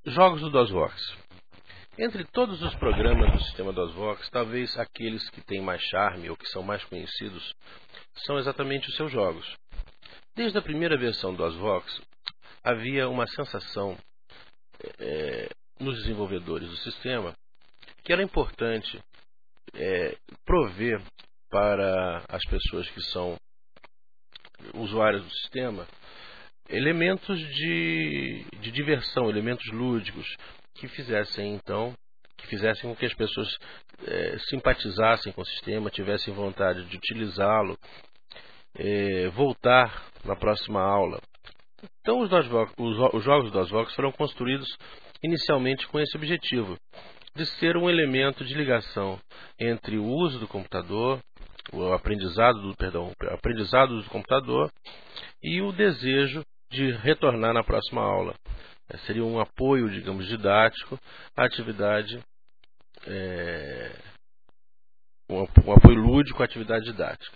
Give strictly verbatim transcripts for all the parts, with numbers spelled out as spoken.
Jogos do DOSVox. Entre todos os programas do sistema DOSVox, talvez aqueles que têm mais charme ou que são mais conhecidos são exatamente os seus jogos. Desde a primeira versão do DOSVox, havia uma sensação é, nos desenvolvedores do sistema que era importante é, prover para as pessoas que são usuários do sistema elementos de, de diversão, elementos lúdicos que fizessem então que fizessem com que as pessoas é, simpatizassem com o sistema, tivessem vontade de utilizá-lo, é, voltar na próxima aula. Então os, DOSVox, os, os jogos do DOSVox foram construídos inicialmente com esse objetivo, de ser um elemento de ligação entre o uso do computador, o aprendizado do, perdão, o aprendizado do computador e o desejo de retornar na próxima aula. É, seria um apoio, digamos, didático à atividade, é, um, um apoio lúdico à atividade didática.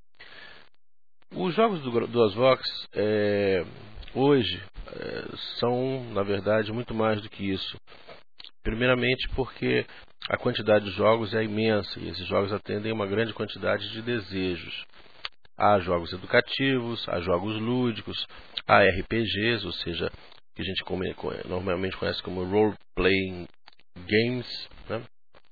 Os jogos do, do DOSVox é, hoje é, são, na verdade, muito mais do que isso. Primeiramente porque a quantidade de jogos é imensa e esses jogos atendem a uma grande quantidade de desejos. Há jogos educativos, há jogos lúdicos, há R P Gs, ou seja, que a gente come, normalmente conhece como Role Playing Games, né?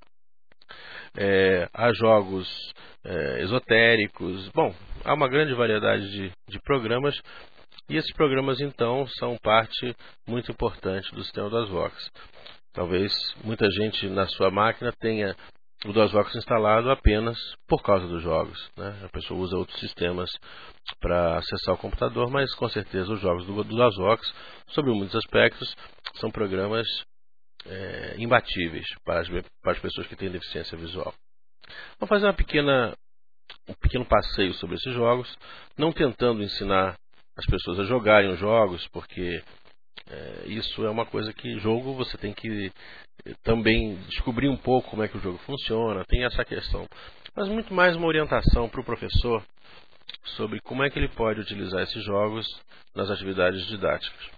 É, há jogos é, esotéricos. Bom, há uma grande variedade de, de programas e esses programas então são parte muito importante do sistema DOSVox. Talvez muita gente na sua máquina tenha o DOSVox instalado apenas por causa dos jogos, né? A pessoa usa outros sistemas para acessar o computador, mas com certeza os jogos do, do DOSVox, sobre muitos aspectos, são programas é, imbatíveis para as, para as pessoas que têm deficiência visual. Vamos fazer uma pequena, um pequeno passeio sobre esses jogos, não tentando ensinar as pessoas a jogarem os jogos, porque É, isso é uma coisa que jogo você tem que também descobrir um pouco como é que o jogo funciona, tem essa questão. Mas muito mais uma orientação para o professor sobre como é que ele pode utilizar esses jogos nas atividades didáticas.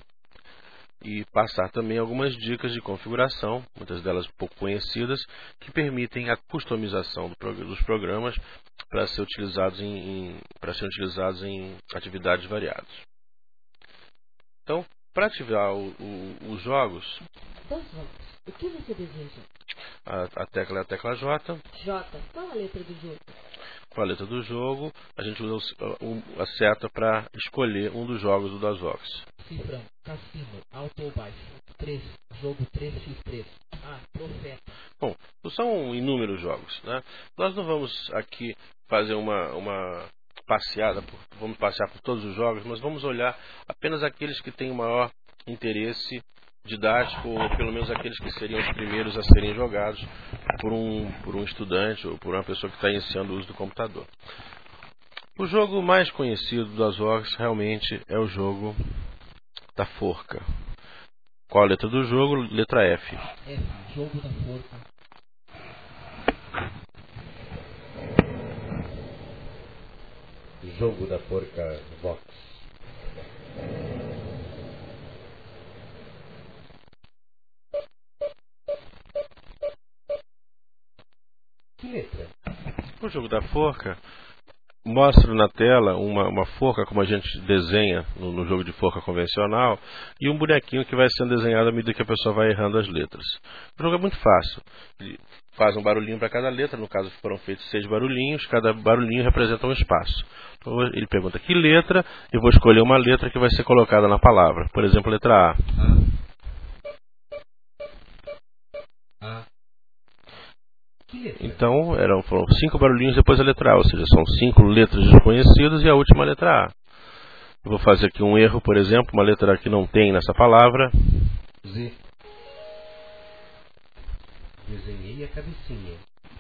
E passar também algumas dicas de configuração, muitas delas pouco conhecidas, que permitem a customização do, dos programas para ser utilizados em, em, para serem utilizados em atividades variadas. Então, para ativar o, o, os jogos, DOSVox, o que você deseja? A, a tecla é a tecla J. J, qual a letra do jogo? Com a letra do jogo, a gente usa o, a seta para escolher um dos jogos do DOSVox. Cifrão, cassino, alto ou baixo, três, jogo três por três. Ah, profeta. Bom, são inúmeros jogos, né? Nós não vamos aqui fazer uma... uma passeada, por, vamos passear por todos os jogos, mas vamos olhar apenas aqueles que têm o maior interesse didático, ou pelo menos aqueles que seriam os primeiros a serem jogados por um, por um estudante ou por uma pessoa que está iniciando o uso do computador. O jogo mais conhecido do DOSVox realmente é o jogo da forca. Qual a letra do jogo? Letra F. F, jogo da forca. Jogo da forca Vox. Que letra? O jogo da forca mostra na tela uma, uma forca como a gente desenha no, no jogo de forca convencional e um bonequinho que vai sendo desenhado à medida que a pessoa vai errando as letras. O jogo é muito fácil. Ele faz um barulhinho para cada letra, no caso foram feitos seis barulhinhos, cada barulhinho representa um espaço. Então ele pergunta que letra, eu vou escolher uma letra que vai ser colocada na palavra. Por exemplo, letra A. A. Então eram, foram cinco barulhinhos depois a letra A, ou seja, são cinco letras desconhecidas e a última letra A. Eu vou fazer aqui um erro, por exemplo, uma letra que não tem nessa palavra. Z. Desenhei a cabecinha.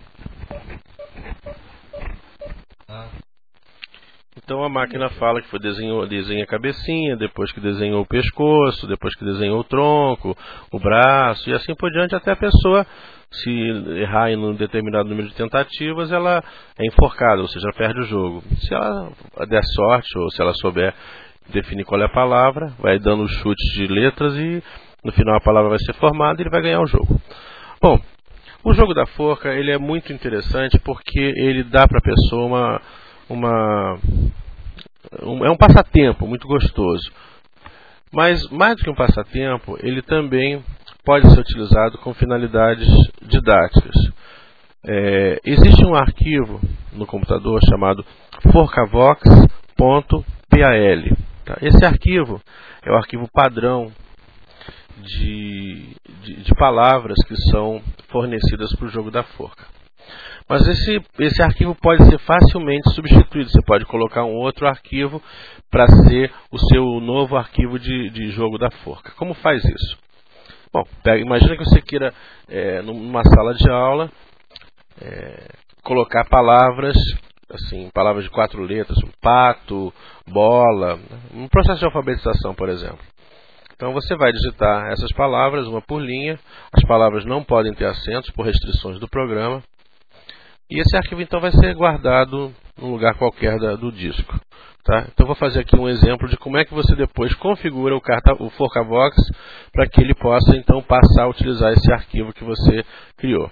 A. Então a máquina fala que foi desenhou, desenha a cabecinha, depois que desenhou o pescoço, depois que desenhou o tronco, o braço e assim por diante, até a pessoa, se errar em um determinado número de tentativas, ela é enforcada, ou seja, ela perde o jogo. Se ela der sorte, ou se ela souber definir qual é a palavra, vai dando chutes de letras e no final a palavra vai ser formada e ele vai ganhar o jogo. Bom, o jogo da forca ele é muito interessante porque ele dá para a pessoa uma, uma um, é um passatempo muito gostoso. Mas mais do que um passatempo, ele também pode ser utilizado com finalidades didáticas. É, existe um arquivo no computador chamado forcavox ponto pal. Tá? Esse arquivo é o arquivo padrão de, de, de palavras que são fornecidas para o jogo da forca. Mas esse, esse arquivo pode ser facilmente substituído. Você pode colocar um outro arquivo para ser o seu novo arquivo de, de jogo da forca. Como faz isso? Bom, pega, imagina que você queira, é, numa sala de aula, é, colocar palavras, assim, palavras de quatro letras, pato, bola, um processo de alfabetização, por exemplo. Então você vai digitar essas palavras, uma por linha. As palavras não podem ter acentos por restrições do programa. E esse arquivo então vai ser guardado num lugar qualquer da, do disco. Tá? Então vou fazer aqui um exemplo de como é que você depois configura o, carta, o Forcavox para que ele possa então passar a utilizar esse arquivo que você criou.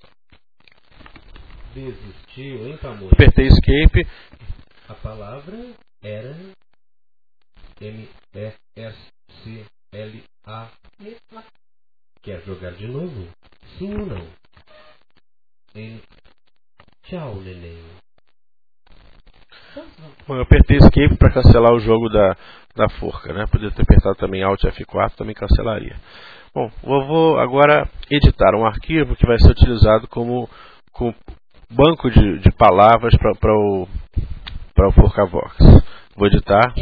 Desistiu, hein, Pamonha? Apertei Escape. A palavra era M E S C L A. Quer jogar de novo? Sim ou não? Em... Tchau, neném. Bom, eu apertei Escape para cancelar o jogo da, da forca, né? Poderia ter apertado também Alt F quatro, também cancelaria. Bom, eu vou agora editar um arquivo que vai ser utilizado como, como banco de, de palavras para o, para o Forcavox. Vou editar.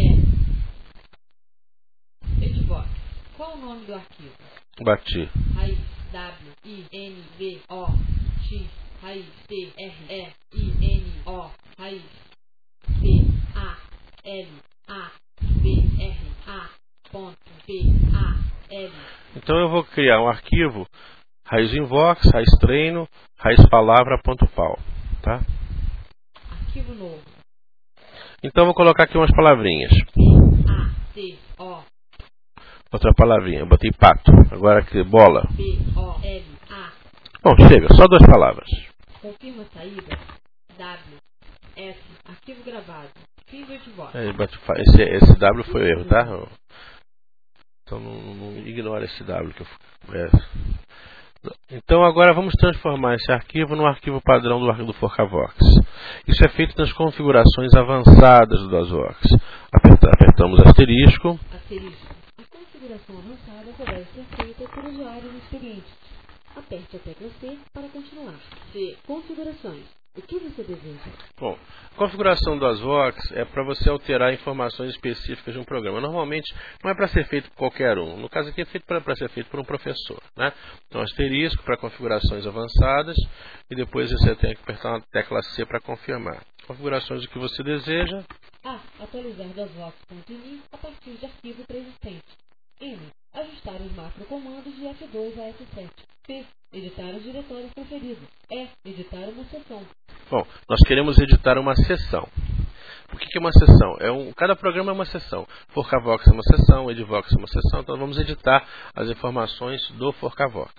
É. Edvox. Qual o nome do arquivo? Bati. Raiz W I N V O X raiz T R E I N O raiz P A L A B R A ponto P A L. Então eu vou criar um arquivo raiz invox, raiz treino, raiz palavra.pal, tá? Arquivo novo. Então eu vou colocar aqui umas palavrinhas. P A T O. Outra palavrinha, eu botei pato. Agora aqui, bola. B O L A. Bom, chega, só duas palavras. Confirma a saída. W S. Arquivo gravado. Fim do Edvox. É, esse, esse W foi o erro, tá? Então não, não ignora esse W que eu, é. Então agora vamos transformar esse arquivo no arquivo padrão do arquivo do Forcavox. Isso é feito nas configurações avançadas do DOSVox. Aperta, apertamos asterisco. Asterisco. A configuração avançada poderá ser feita por usuários experientes. Aperte a tecla C para continuar. C. Configurações. O que você deseja? Bom, a configuração do DOSVox é para você alterar informações específicas de um programa. Normalmente não é para ser feito por qualquer um. No caso aqui é feito para ser feito por um professor, né? Então asterisco para configurações avançadas e depois você tem que apertar a tecla C para confirmar. Configurações do que você deseja. A. Atualizar DOSVox.ini a partir de arquivo preexistente. M. Ajustar os macrocomandos de F dois a F sete. P. Editar os diretórios preferidos. E. Editar uma seção. Bom, nós queremos editar uma seção. O que é uma seção? É um, cada programa é uma seção. Forcavox é uma seção, Edvox é uma seção. Então vamos editar as informações do Forcavox.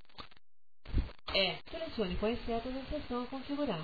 E. Selecione quais setas a seção a configurar.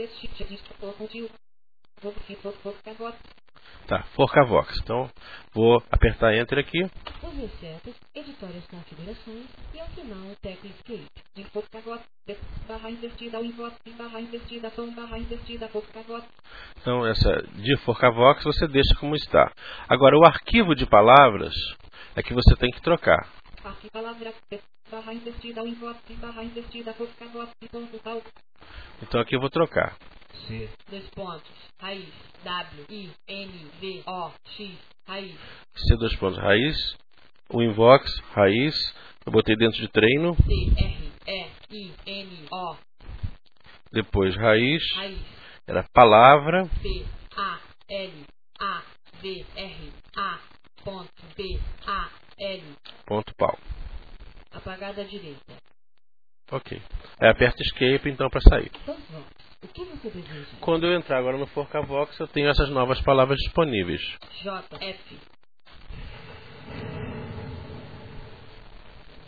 Tá, Forcavox. Então vou apertar Enter aqui. Use as setas, editar as configurações e ao final a tecla Escape. Em Forcavox, barra invertida, invox, barra invertida, tom, barra invertida, Forcavox. Então essa de Forcavox você deixa como está. Agora o arquivo de palavras é que você tem que trocar. Arquivo palavra, barra invertida, invox, barra invertida, Forcavox, ponto tal. Então aqui eu vou trocar. C. Dois pontos. Raiz. W. I. N. V. O. X. Raiz. C dois pontos. Raiz. O invox. Raiz. Eu botei dentro de treino. C. R. E. I. N. O. Depois raiz. Raiz. Era palavra. P. A. L. A. V. R. A. Ponto. P. A. L. Ponto pau. Apagada à direita. Ok. Aí aperta Escape então para sair. DOSVox. O que você deseja? Quando eu entrar agora no Forcavox, eu tenho essas novas palavras disponíveis. J. F.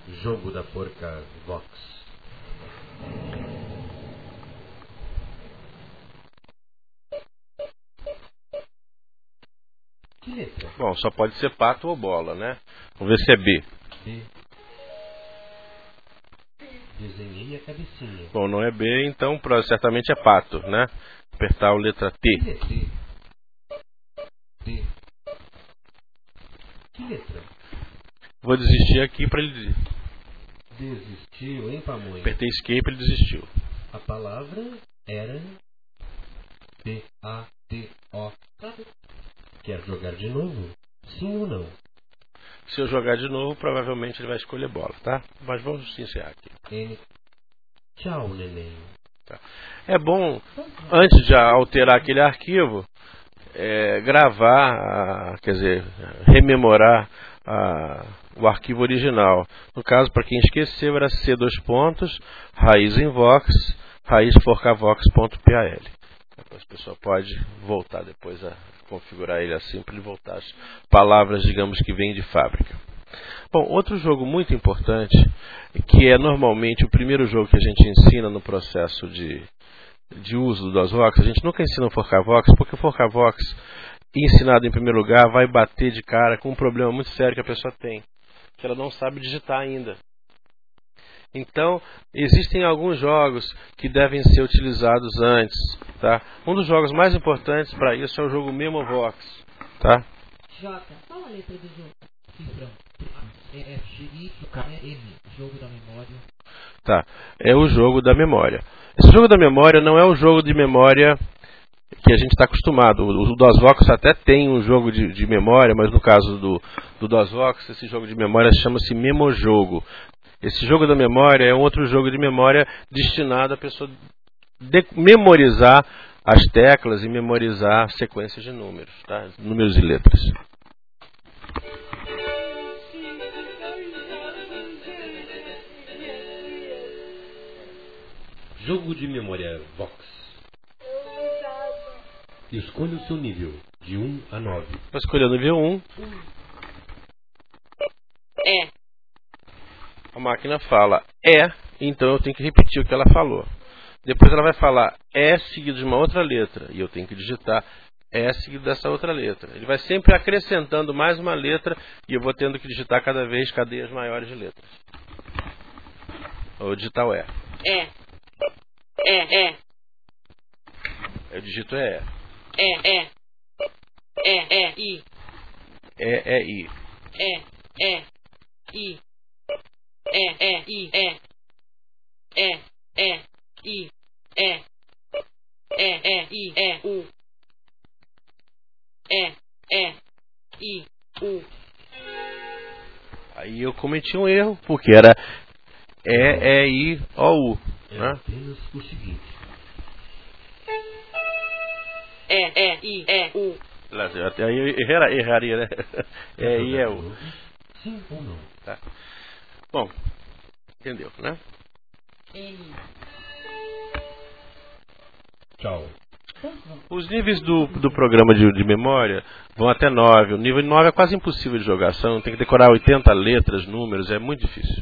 Jogo da Porca Vox. Que letra? Bom, só pode ser pato ou bola, né? Vamos ver se é B. B. Desenhei a cabecinha. Bom, não é B, então pro- certamente é pato, né? Apertar a letra T. Que letra? T. T. Que letra? Vou desistir aqui para ele. Desistiu, hein, pamonha? Apertei escape e ele desistiu. A palavra era P A T O. Quer jogar de novo? Sim ou não? Se eu jogar de novo, provavelmente ele vai escolher bola, tá? Mas vamos encerrar aqui. N. Tchau, neném. É bom, antes de alterar aquele arquivo, é, gravar, a- quer dizer, rememorar a- o arquivo original. No caso, para quem esqueceu, era C dois pontos, raiz em vox, raiz forcavox.pal. Depois a pessoa pode voltar depois a configurar ele assim para ele voltar as palavras, digamos, que vêm de fábrica. Bom, outro jogo muito importante, que é normalmente o primeiro jogo que a gente ensina no processo de, de uso do DOSVox, a gente nunca ensina o Forcavox, porque o Forcavox, ensinado em primeiro lugar, vai bater de cara com um problema muito sério que a pessoa tem, que ela não sabe digitar ainda. Então, existem alguns jogos que devem ser utilizados antes, tá? Um dos jogos mais importantes para isso é o jogo Memovox, tá? J. Qual a letra do jogo? Cifrão. A, E, F, G, I, K, E, M. Jogo da memória. Tá, é o jogo da memória. Esse jogo da memória não é o jogo de memória que a gente está acostumado. O, o DOSVox até tem um jogo de, de memória, mas no caso do, do DOSVox, esse jogo de memória chama-se Memojogo. Esse jogo da memória é um outro jogo de memória destinado à pessoa de, memorizar as teclas e memorizar sequências de números, tá? Números e letras. Jogo de memória Vox. Escolha o seu nível, de um a nove. Vou escolher o nível um. É. A máquina fala é, então eu tenho que repetir o que ela falou. Depois ela vai falar é seguido de uma outra letra, e eu tenho que digitar é seguido dessa outra letra. Ele vai sempre acrescentando mais uma letra, e eu vou tendo que digitar cada vez cadeias maiores de letras. Vou digitar o é. É. É, é. Eu digito é. É, é. É, é, I. É, é, i. É, é, I. É, é, I, é. É, é, I, é. É, é, I, é, U. É, é, I, U. Aí eu cometi um erro, porque era é, é, i, o, u. É Né? apenas o seguinte. É, é, I, é, U. Aí eu erra- erraria, né? É, i, é, u. Sim ou não? Tá. Bom, entendeu, né? N. Tchau. Os níveis do, do programa de, de memória vão até nove. O nível nove é quase impossível de jogar. São, tem que decorar oitenta letras, números, é muito difícil.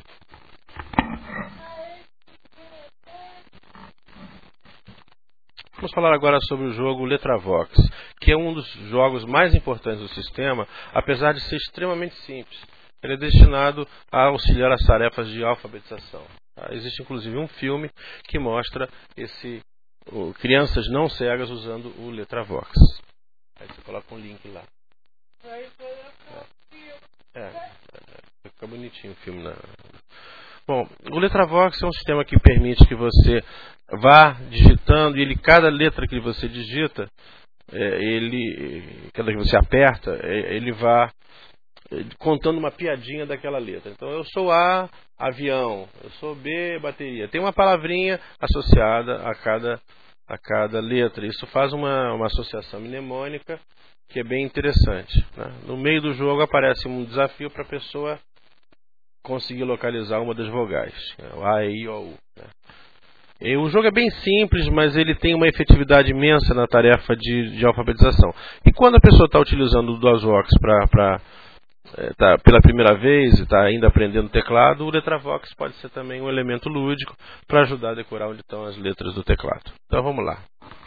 Vamos falar agora sobre o jogo LetraVox, que é um dos jogos mais importantes do sistema, apesar de ser extremamente simples. Ele é destinado a auxiliar as tarefas de alfabetização. Tá? Existe inclusive um filme que mostra esse, o, crianças não cegas usando o LetraVox. Aí você coloca um link lá. É, é, é, fica bonitinho o filme. Na... Bom, o LetraVox é um sistema que permite que você vá digitando e ele, cada letra que você digita, é, ele, cada que você aperta, é, ele vai contando uma piadinha daquela letra. Então, eu sou A, avião, eu sou B, bateria. Tem uma palavrinha associada a cada, a cada letra. Isso faz uma, uma associação mnemônica que é bem interessante. Né? No meio do jogo aparece um desafio para a pessoa conseguir localizar uma das vogais. Né? O A, E, I, O, U. Né? E o jogo é bem simples, mas ele tem uma efetividade imensa na tarefa de, de alfabetização. E quando a pessoa está utilizando o DOSVox para está pela primeira vez e está ainda aprendendo teclado, o Letravox pode ser também um elemento lúdico para ajudar a decorar onde estão as letras do teclado. Então vamos lá.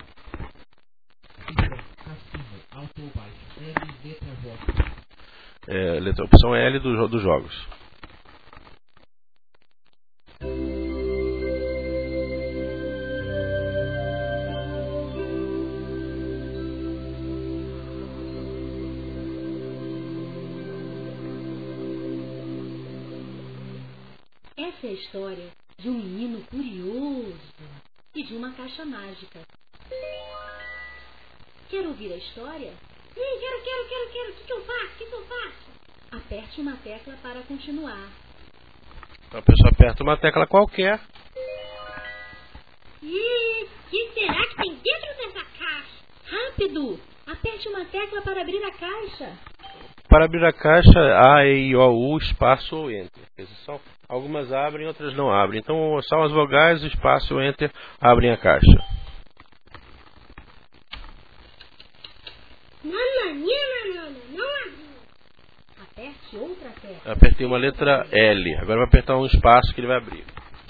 É, letra, opção L do, dos jogos. Essa é a história de um menino curioso e de uma caixa mágica. Quer ouvir a história? Sim, quero, quero, quero, quero. O que, que eu faço? O que, que eu faço? Aperte uma tecla para continuar. Então a pessoa aperta uma tecla qualquer. Ih, o que será que tem dentro dessa caixa? Rápido! Aperte uma tecla para abrir a caixa. Para abrir a caixa, A, E, I, O, U, espaço ou Enter. São, algumas abrem, outras não abrem. Então, só as vogais, o espaço ou Enter abrem a caixa. Nananina, não abriu. Aperte outra tecla. Apertei uma letra L. Agora vai apertar um espaço que ele vai abrir.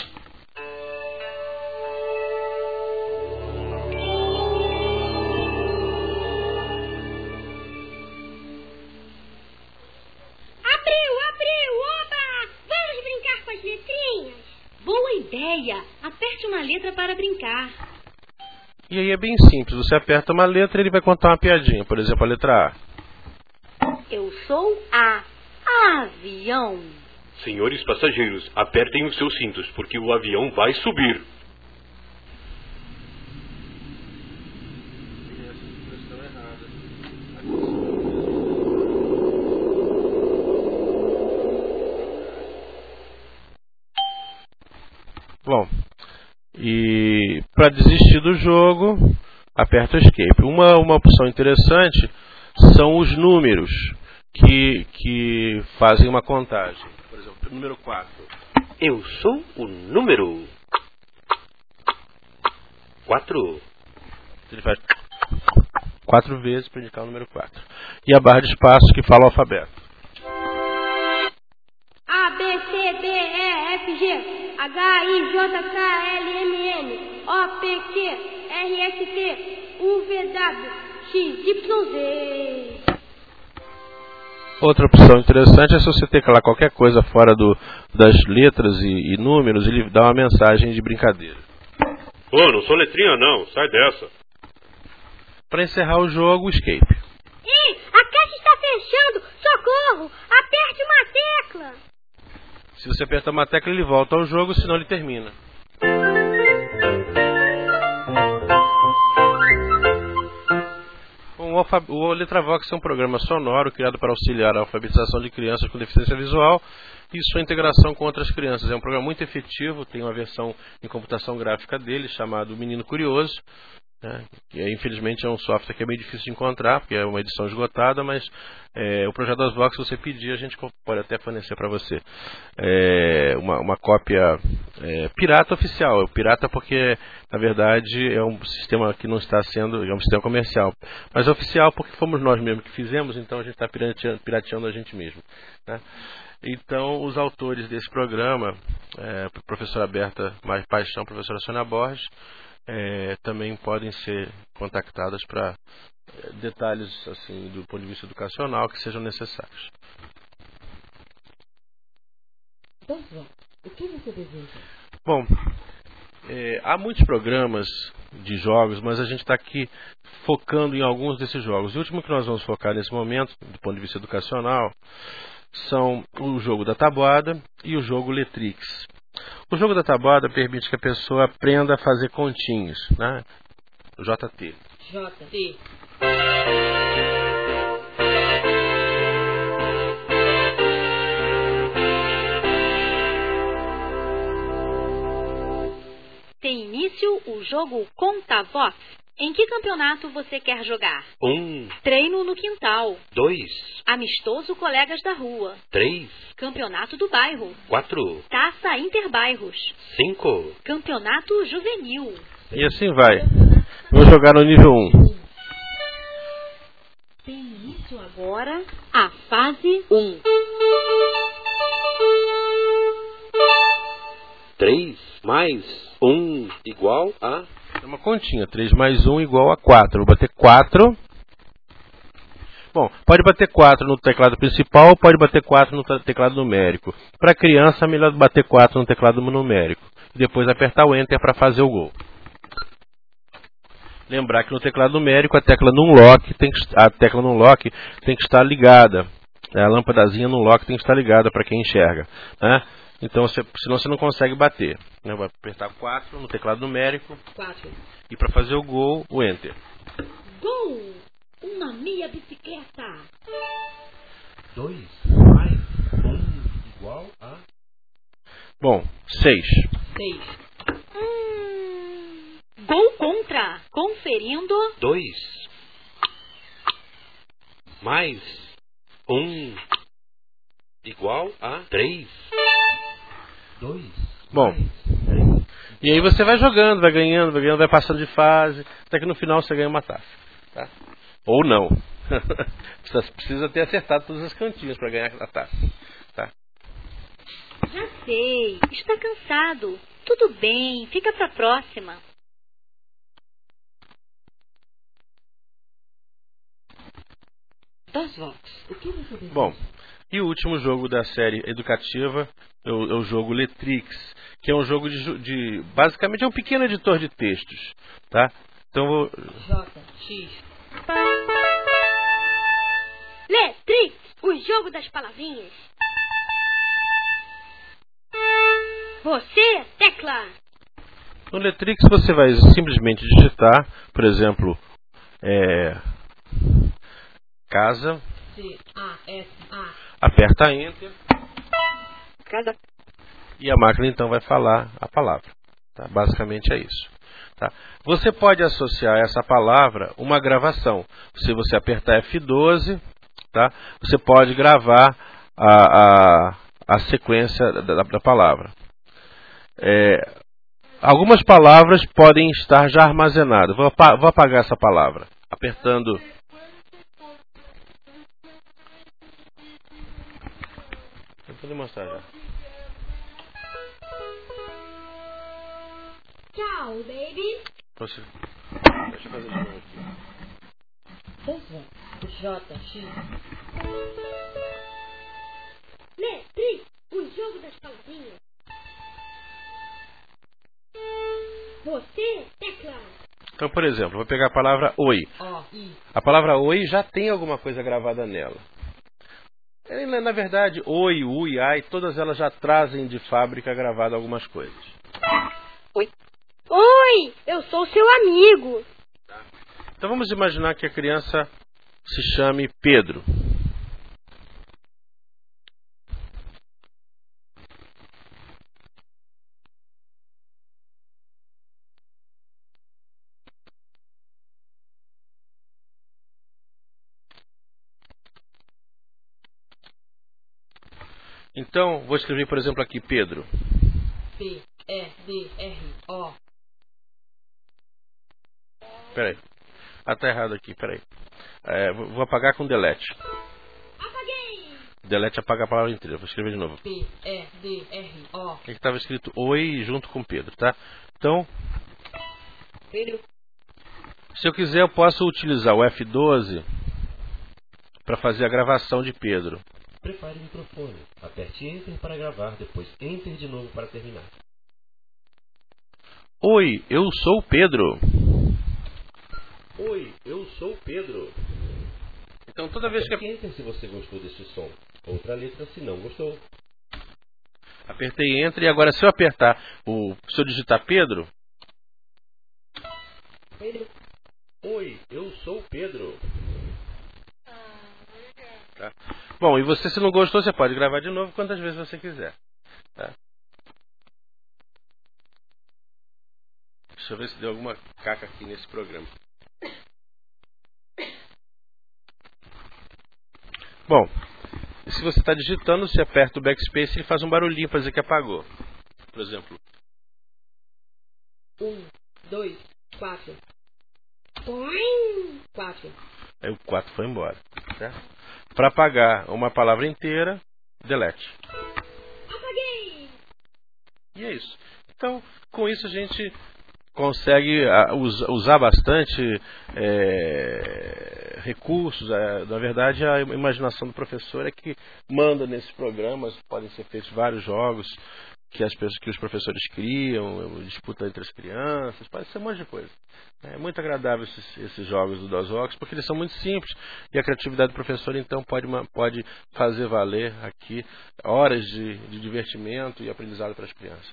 Aperte uma letra para brincar. E aí é bem simples. Você aperta uma letra e ele vai contar uma piadinha. Por exemplo, a letra A. Eu sou A. Avião. Senhores passageiros, apertem os seus cintos, porque o avião vai subir. Bom, e para desistir do jogo, aperta o Escape. Uma, uma opção interessante são os números que, que fazem uma contagem. Por exemplo, número quatro. Eu sou o número quatro. Ele faz quatro vezes para indicar o número quatro. E a barra de espaço que fala o alfabeto. A, B, C, D, E, F, G. H, I, J, K, L, M, N, O, P, Q, R, S, T, U, V, W, X, Y, Z. Outra opção interessante é se você teclar qualquer coisa fora do, das letras e, e números, ele dá uma mensagem de brincadeira. Ô, oh, não sou letrinha não, sai dessa. Para encerrar o jogo, Escape. Ei, a caixa está fechando, socorro, aperte uma tecla. Se você apertar uma tecla, ele volta ao jogo, senão ele termina. O, o Letravox é um programa sonoro criado para auxiliar a alfabetização de crianças com deficiência visual e sua integração com outras crianças. É um programa muito efetivo, tem uma versão em computação gráfica dele, chamado Menino Curioso. Né? E, infelizmente é um software que é meio difícil de encontrar, porque é uma edição esgotada, mas é, o projeto das Vox, se você pedir, a gente pode até fornecer para você é, uma, uma cópia é, pirata oficial. Pirata porque, na verdade, é um sistema que não está sendo, é um sistema comercial, mas é oficial porque fomos nós mesmos que fizemos, então a gente está pirateando, pirateando a gente mesmo, né? Então, os autores desse programa, é, professora Berta Mais Paixão, professora Sônia Borges, É, também podem ser contactadas para é, detalhes assim do ponto de vista educacional que sejam necessários. Então, o que você deseja? Bom, é, há muitos programas de jogos, mas a gente está aqui focando em alguns desses jogos. O último que nós vamos focar nesse momento, do ponto de vista educacional, são o jogo da tabuada e o jogo Letrix. O jogo da tabuada permite que a pessoa aprenda a fazer continhos, né? O J T. J T. Tem início o jogo Contavox. Em que campeonato você quer jogar? Um. Treino no quintal. Dois. Amistoso colegas da rua. Três. Campeonato do bairro. Quatro. Taça Interbairros. Cinco. Campeonato juvenil. E assim vai. Vou jogar no nível um. Tem início agora a fase um. três mais um igual a... É uma continha. três mais um igual a quatro. Vou bater quatro. Bom, pode bater quatro no teclado principal ou pode bater quatro no teclado numérico. Para criança, é melhor bater quatro no teclado numérico. E depois apertar o Enter para fazer o gol. Lembrar que no teclado numérico a tecla Numlock tem que, a tecla Numlock tem que estar ligada. A lâmpadazinha Numlock tem que estar ligada para quem enxerga, né? Então, você, senão você não consegue bater. Né? Vai apertar quatro no teclado numérico. quatro. E para fazer o gol, o Enter. Gol! Uma minha bicicleta. dois mais um igual a... Bom, seis. seis. Hum, gol contra. Conferindo. dois mais um igual a três. dois Bom, e aí você vai jogando, vai ganhando, vai ganhando, vai passando de fase, até que no final você ganha uma taça. Tá? Ou não. Você precisa ter acertado todas as cantinhas para ganhar a taça. Tá? Já sei. Está cansado. Tudo bem. Fica para a próxima. DOSVox. O que você deseja? Bom, e o último jogo da série educativa é o, é o jogo Letrix, que é um jogo de, de... basicamente é um pequeno editor de textos. Tá? Então vou... J, X. Letrix, o jogo das palavrinhas. Você, tecla. No Letrix você vai simplesmente digitar, por exemplo, é, casa, C, A, S, A. aperta Enter Casa. e a máquina então vai falar a palavra. Tá? Basicamente é isso. Tá? Você pode associar a essa palavra uma gravação. Se você apertar F doze, tá? Você pode gravar a, a, a sequência da, da palavra. É, algumas palavras podem estar já armazenadas. Vou, vou apagar essa palavra. Apertando... Vou demonstrar já. Tchau, baby. Deixa eu fazer de novo aqui. DOSVox. J, X. Letrix, o jogo das palavrinhas. Você, tecla. Então, por exemplo, vou pegar a palavra oi. O, I. A palavra oi já tem alguma coisa gravada nela. Na verdade, oi, ui, ai, todas elas já trazem de fábrica gravado algumas coisas. Oi. Oi, eu sou seu amigo. Então vamos imaginar que a criança se chame Pedro. Então, vou escrever, por exemplo, aqui Pedro. P, E, D, R, O. Peraí. Ah, tá errado aqui, peraí. É, vou apagar com delete. Apaguei. Delete apaga a palavra inteira. Vou escrever de novo. P, E, D, R, O. Aqui estava escrito oi junto com Pedro, tá? Então, Pedro. se eu quiser, eu posso utilizar o F doze para fazer a gravação de Pedro. Prepare o microfone. Aperte Enter para gravar, depois Enter de novo para terminar. Oi, eu sou o Pedro. Oi, eu sou o Pedro. Então toda vez que... Aperte Enter se você gostou desse som. Outra letra se não gostou. Apertei Enter e agora se eu apertar, o... se eu digitar Pedro... Pedro. Oi, eu sou o Pedro. Tá? Bom, e você se não gostou, você pode gravar de novo quantas vezes você quiser. Tá? Deixa eu ver se deu alguma caca aqui nesse programa. Bom, se você está digitando, você aperta o backspace e ele faz um barulhinho para dizer que apagou. Por exemplo. Um, dois, quatro. Põe. Quatro. Aí o quatro foi embora. Para apagar uma palavra inteira, delete. Apaguei! E é isso. Então, com isso a gente consegue uh, usar bastante é, recursos. É, na verdade, a imaginação do professor é que manda nesses programas. Podem ser feitos vários jogos que, as pessoas, que os professores criam, disputa entre as crianças, pode ser um monte de coisa. É muito agradável esses, esses jogos do DOSVox, porque eles são muito simples e a criatividade do professor então pode, pode fazer valer aqui horas de, de divertimento e aprendizado para as crianças.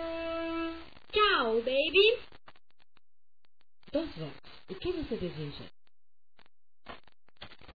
Tchau, baby! DOSVox, o que você deseja?